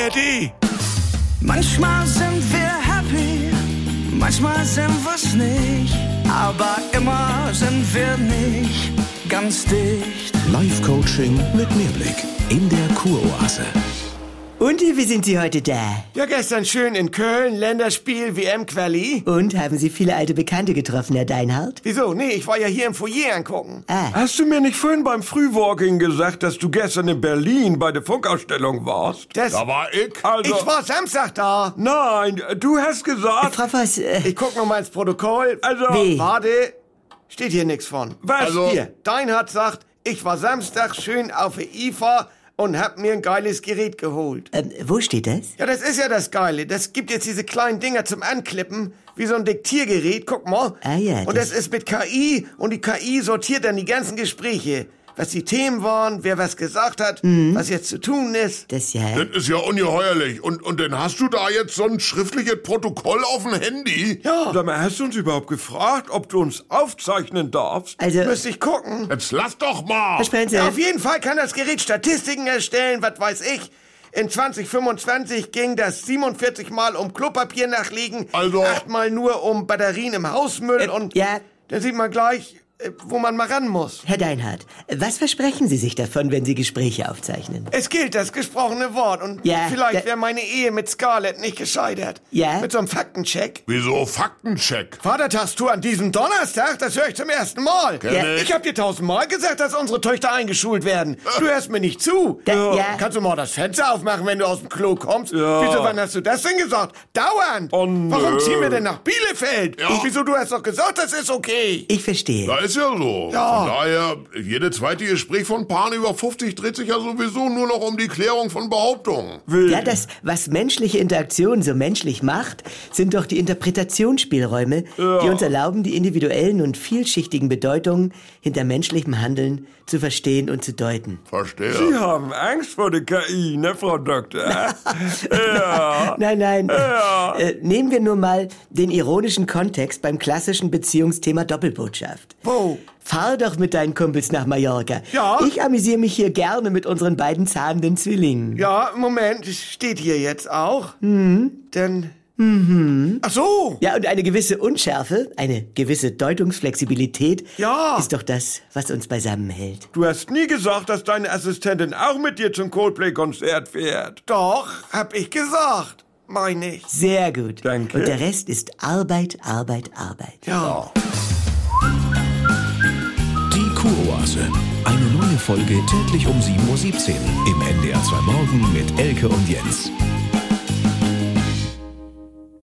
ARD. Manchmal sind wir happy, manchmal sind wir's nicht, aber immer sind wir nicht ganz dicht. Live-Coaching mit Mehrblick in der Kuroase. Und wie sind Sie heute da? Ja, gestern schön in Köln, Länderspiel, WM-Quali. Und haben Sie viele alte Bekannte getroffen, Herr Deinhardt? Wieso? Nee, ich war ja hier im Foyer angucken. Hast du mir nicht vorhin beim Frühwalking gesagt, dass du gestern in Berlin bei der Funkausstellung warst? Da war ich. Also, ich war Samstag da. Nein, du hast gesagt... Frau Voss, Ich guck noch mal ins Protokoll. Also... Wie? Warte, steht hier nichts von. Was? Also, hier, Deinhardt sagt, ich war Samstag schön auf der IFA und hab mir ein geiles Gerät geholt. wo steht das? Ja, das ist ja das Geile. Das gibt jetzt diese kleinen Dinger zum Anklippen, wie so ein Diktiergerät, guck mal. Ah ja, und das ist mit KI und die KI sortiert dann die ganzen Gespräche. Was die Themen waren, wer was gesagt hat, was jetzt zu tun ist. Das ja... Das ist ja ungeheuerlich. Und dann hast du da jetzt so ein schriftliches Protokoll auf dem Handy? Ja, Sag mal, hast du uns überhaupt gefragt, ob du uns aufzeichnen darfst? Also, müsste ich gucken. Jetzt lass doch mal. Herr Spencer, Ja, auf jeden Fall kann das Gerät Statistiken erstellen, was weiß ich. In 2025 ging das 47 Mal um Klopapier nachlegen, Also- 8 Mal nur um Batterien im Hausmüll und ja, da sieht man gleich, wo man mal ran muss. Herr Deinhardt, was versprechen Sie sich davon, wenn Sie Gespräche aufzeichnen? Es gilt das gesprochene Wort und Ja, vielleicht wäre meine Ehe mit Scarlett nicht gescheitert. Ja? Mit so einem Faktencheck. Wieso Faktencheck? Vatertagstour an diesem Donnerstag, das höre ich zum ersten Mal. Ja. Ich habe dir 1000-mal gesagt, dass unsere Töchter eingeschult werden. Du hörst mir nicht zu. Ja. Kannst du mal das Fenster aufmachen, wenn du aus dem Klo kommst? Ja. Wieso, wann hast du das denn gesagt? Dauernd. Oh, nö. Warum ziehen wir denn nach Bielefeld? Ja. Wieso, du hast doch gesagt, das ist okay. Ich verstehe. Da ist ja so. Ja. Von daher, jedes zweite Gespräch von Paaren über 50 dreht sich ja sowieso nur noch um die Klärung von Behauptungen. Ja, das, was menschliche Interaktion so menschlich macht, sind doch die Interpretationsspielräume, die uns erlauben, die individuellen und vielschichtigen Bedeutungen hinter menschlichem Handeln zu verstehen und zu deuten. Verstehe. Sie haben Angst vor der KI, ne, Frau Doktor? Ja. Nein. Nehmen wir nur mal den ironischen Kontext beim klassischen Beziehungsthema Doppelbotschaft. Wo? Fahr doch mit deinen Kumpels nach Mallorca. Ja? Ich amüsiere mich hier gerne mit unseren beiden zahnenden Zwillingen. Ja, Moment, es steht hier jetzt auch. Denn... Ach so. Ja, und eine gewisse Unschärfe, eine gewisse Deutungsflexibilität Ja. ist doch das, was uns beisammenhält. Du hast nie gesagt, dass deine Assistentin auch mit dir zum Coldplay-Konzert fährt. Doch, hab ich gesagt. Meine ich. Sehr gut. Danke. Und der Rest ist Arbeit, Arbeit, Arbeit. Ja. Die Kuroase. Eine neue Folge täglich um 7:17 Uhr im NDR 2 Morgen mit Elke und Jens.